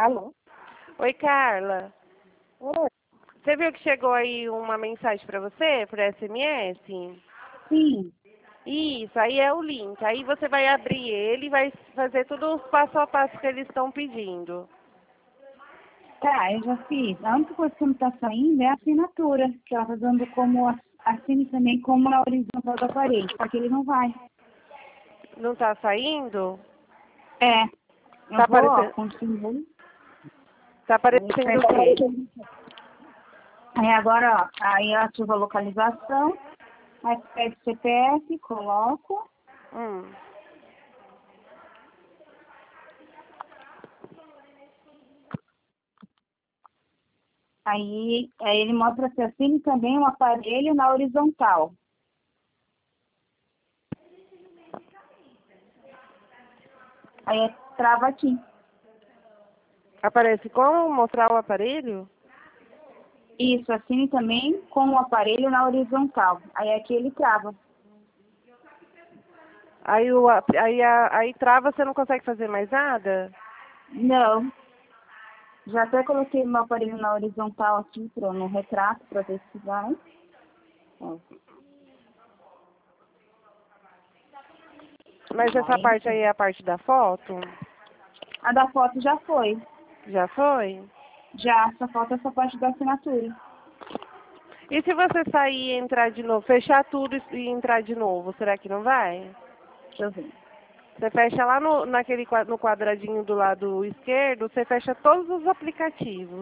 Alô? Oi, Carla. Oi. Você viu que chegou aí uma mensagem para você, por SMS? Sim. Isso, aí é o link. Aí você vai abrir ele e vai fazer tudo os passo a passo que eles estão pedindo. Tá, eu já fiz. A única coisa que não está saindo é a assinatura, que ela está dando como assine também como na horizontal da parede, porque ele não vai. Não tá saindo? É. Tá Eu vou, ó, aparecendo, continuar. tá aparecendo o quê? Aí agora, ó, aí eu ativo a localização, aí pede CPF, coloco. Hum. Aí ele mostra se assine também um aparelho na horizontal. Aí trava aqui. Aparece como mostrar o aparelho? Isso, assine também com o aparelho na horizontal. Aí aqui ele trava. Aí, aí trava, você não consegue fazer mais nada? Não. Já até coloquei meu aparelho na horizontal aqui, no retrato, para ver se vai. Ó. Mas essa Aí, parte aí é a parte da foto? a da foto já foi. Já foi? Já, só falta essa parte da assinatura. E se você sair e entrar de novo, fechar tudo e entrar de novo, será que não vai? Deixa eu ver. Você fecha lá no quadradinho do lado esquerdo, você fecha todos os aplicativos.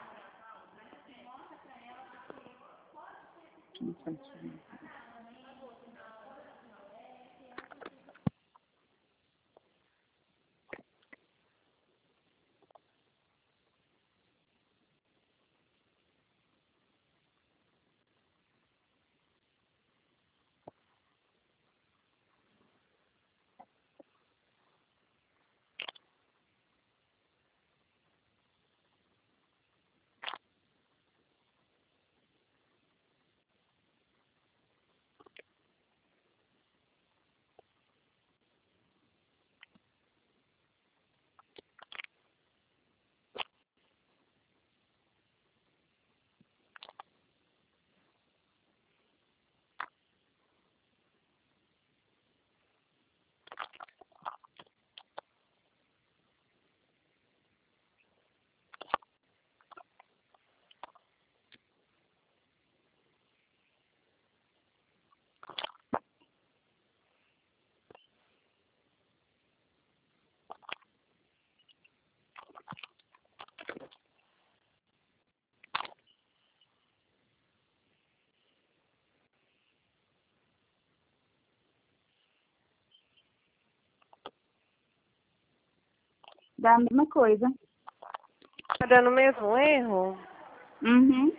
Dá a mesma coisa. Tá dando o mesmo erro? Uhum.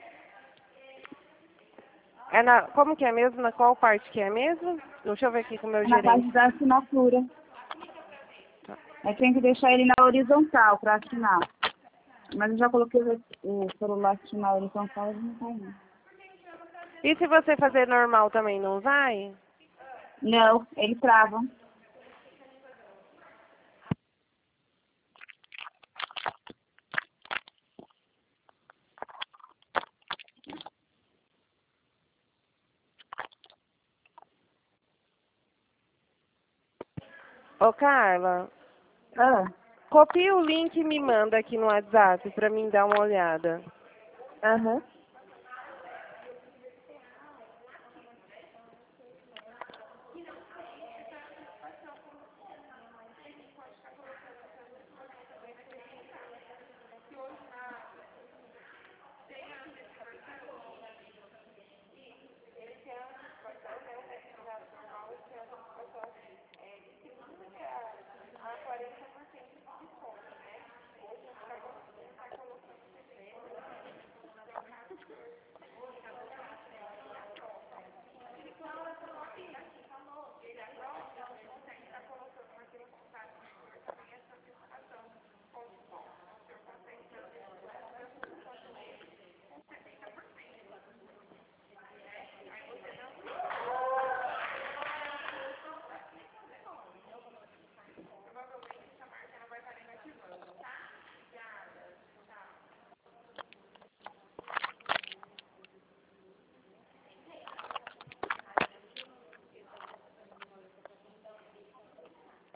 Como que é mesmo? Na qual parte que é mesmo? Deixa eu ver aqui com o meu É na gerente. parte da assinatura. Aí tem que deixar ele na horizontal para assinar. Mas eu já coloquei o celular aqui na horizontal e não vai não. E se você fazer normal também, não vai? Não, ele trava. Ô, Carla, Ah, copia o link e me manda aqui no WhatsApp pra mim dar uma olhada. aham.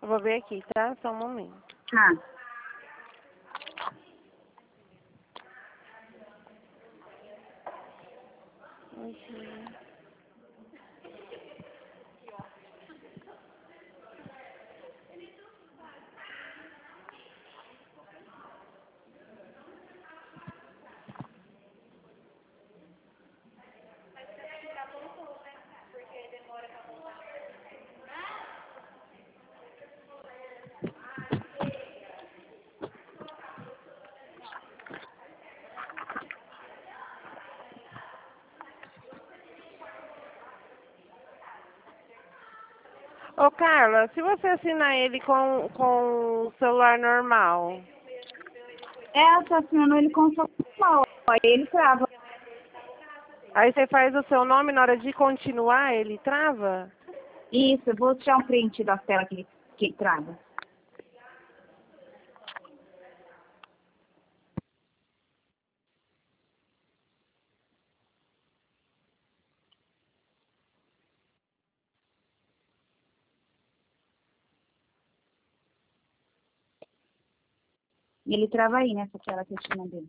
Eu vou ver aqui, tá? Só um momento. Tá. Ô, Carla, se você assinar ele com o celular normal, É, tá assinando ele com o celular. Aí ele trava. aí você faz o seu nome, na hora de continuar, ele trava? Isso, eu vou tirar um print da tela que trava. E ele trava aí nessa tela que eu te mandei.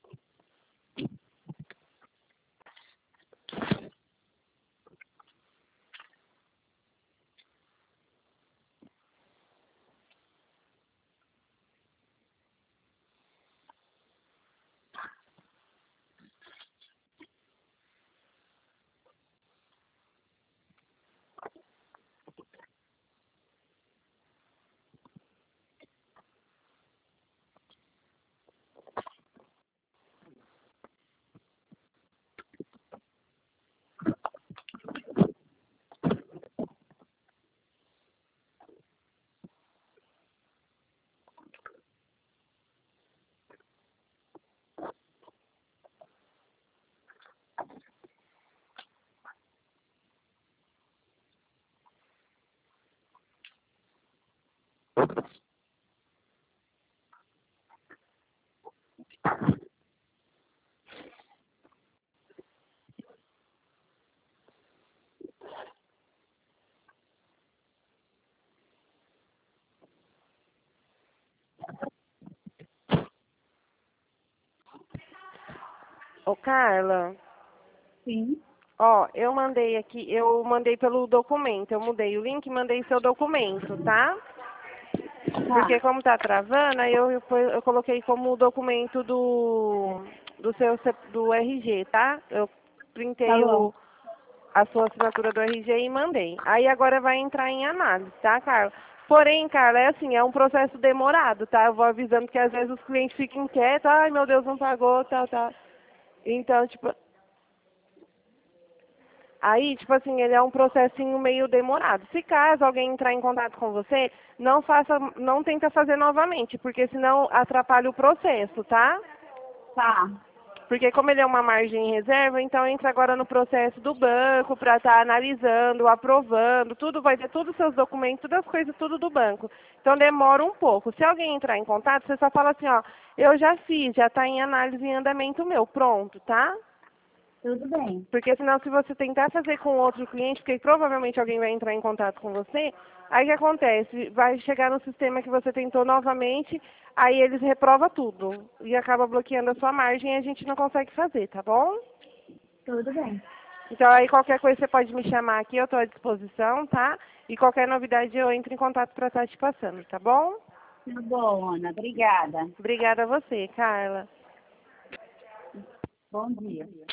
Ô, Carla, Sim. ó, eu mandei pelo documento, eu mudei o link e mandei seu documento, tá? Porque Tá. como tá travando, aí eu coloquei como documento do RG, tá? Eu Tá printei bom. a sua assinatura do RG e mandei. Aí agora vai entrar em análise, tá, Carla? Porém, Carla, é assim, é um processo demorado, tá? Eu vou avisando que às vezes os clientes ficam inquietos, ai meu Deus, não pagou, tal, tal. Então, tipo, aí, tipo assim, ele é um processinho meio demorado. Se caso alguém entrar em contato com você, não tenta fazer novamente, porque senão atrapalha o processo, tá? Tá. Porque como ele é uma margem em reserva, então entra agora no processo do banco para estar analisando, aprovando, tudo, vai ter todos os seus documentos, todas as coisas, tudo do banco. Então demora um pouco. Se alguém entrar em contato, você só fala assim, ó, eu já fiz, já está em análise em andamento meu, pronto, tá? Tudo bem. Porque senão se você tentar fazer com outro cliente, porque provavelmente alguém vai entrar em contato com você, aí o que acontece? Vai chegar no sistema que você tentou novamente, aí eles reprovam tudo. E acaba bloqueando a sua margem e a gente não consegue fazer, tá bom? Tudo bem. Então aí qualquer coisa você pode me chamar aqui, eu estou à disposição, tá? E qualquer novidade eu entro em contato para estar te passando, tá bom? Tá bom, Ana. Obrigada. Obrigada a você, Carla. Bom dia.